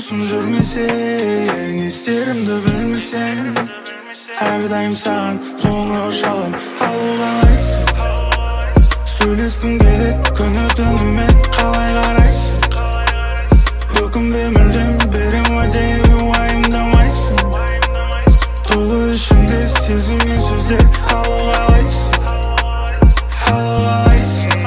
досым жүрмесең, не істерімді білмесең, әрдайым саған қоңырау шалам, алу қалайсың? Сөйлескім келеді күні-түнімен, қалай қарайсың? Өкінбе мүлдем, берем уәде, уайымдамайсың. Толы ішімде сезім мен сөздер, алу қалайсың? Алу қалайсың?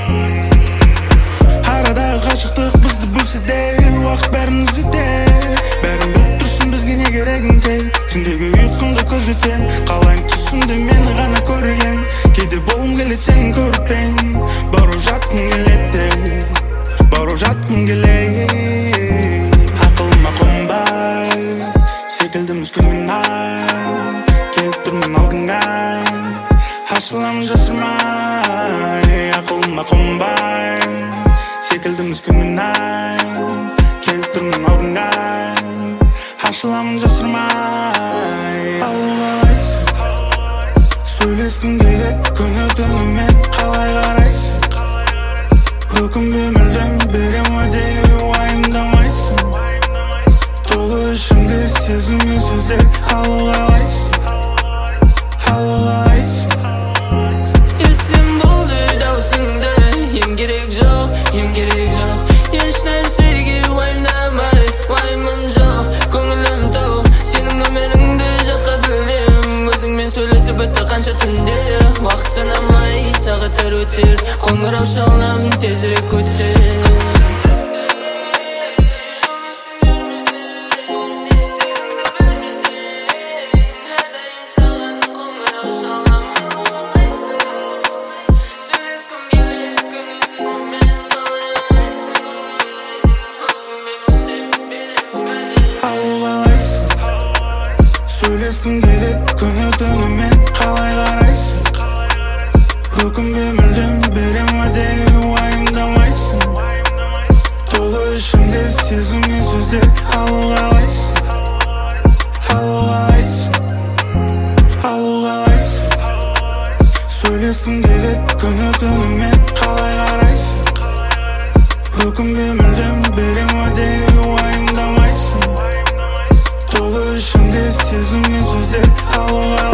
Арадағы қашықтық бізді бөлсе де, уақыт бәрін үзуде. Бәрін біліп тұрсын, бізге не керегін тек. Түндегі ұйқымды көздетем, қалайын түсімде мені ғана көрген. Кейде болғым келеді сенің көріппен, барып жатқым келеді, барып жатқым келеді. Ақылыма қонбай, секілді мүскінмен ай, келіп тұрмын алдыңа, ашыламын жасырмай. Ақылыма қонбай, секілді мүскінмен ай, келіп тұрмын алдыңа, ашыламын жасырмай. Алу қалайсың? Сөйлескім келеді күні-түнімен, қалай қарайсың? Өкінбе мүлдем, берем уәде, уайымдамайсың. Толы ішімде сезім мен сөздер, алу қалайсың? Алу қалайсың? Естен болды даусыңды, ем керек жоқ, ем керек жоқ. Еш нәрсеге уайымдамай, уайымым жоқ, көңілім тоқ. Сенің нөміріңді жатқа білем, өзіңмен сөйлесіп өтті қанша түндер. Уақыт санамай, сағаттар өтер, қоңырау шалам, тезірек көтер. Сөйлескім келеді күні-түнімен, қалай қарайсың? Өкінбе мүлдем, берем уәде, уайымдамайсың. Толы ішімде сезім мен сөздер, алу қалайсың? Алу қалайсың? Алу қалайсың? Сөйлескім келеді күні-түнімен, қалай қарайсың? Өкінбе мүлдем, берем уәде, уайымдамайсың. Толы ішімде сезім мен сөздер, алу қалайсың?